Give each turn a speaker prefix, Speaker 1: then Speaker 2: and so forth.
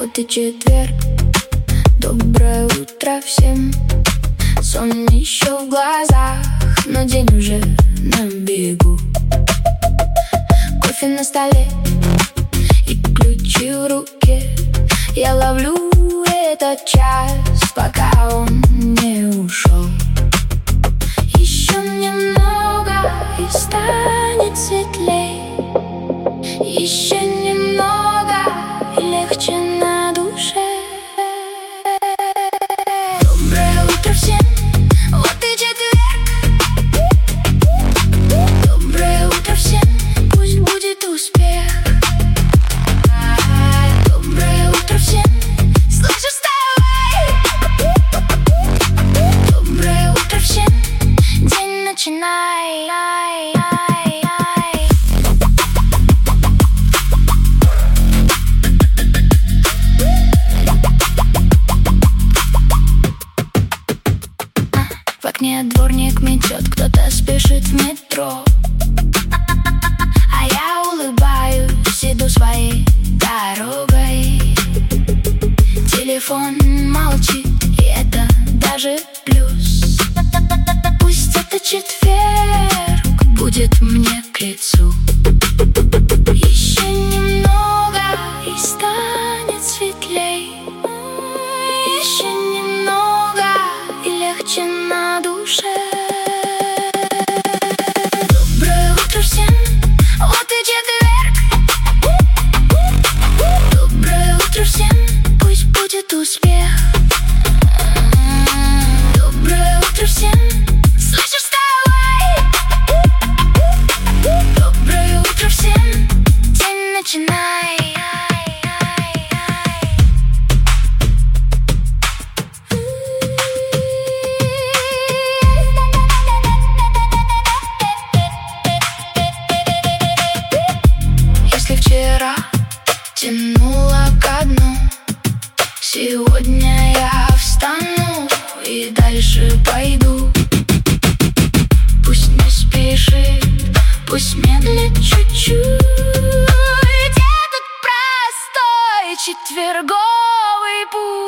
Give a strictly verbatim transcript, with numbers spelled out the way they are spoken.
Speaker 1: Вот и четверг, доброе утро всем. Сон еще в глазах, но день уже на бегу. Кофе на столе и ключи в руке. Я ловлю этот час, пока он не ушел. Еще немного и станет светлей. Еще немного и легче на душе. Доброе утро всем, вот и четверг. Доброе утро всем, пусть будет успех. Доброе утро всем, слышишь, вставай. Доброе утро всем, день начинай. В окне дворник метет, кто-то спешит в метро. А я улыбаюсь, иду своей дорогой. Телефон молчит, и это даже плюс. Пусть это четверг будет мне к лицу. Еще немного и станет светлей. Еще немного и легче на душе. Доброе утро всем, вот и четверг. Доброе утро всем, пусть будет успех. Доброе утро всем, слышишь, вставай. Доброе утро всем, день начинай. Если вчера тянула ко дну, сегодня я встану и дальше пойду. Пусть не спешит, пусть медлит чуть-чуть. Этот простой четверговый путь.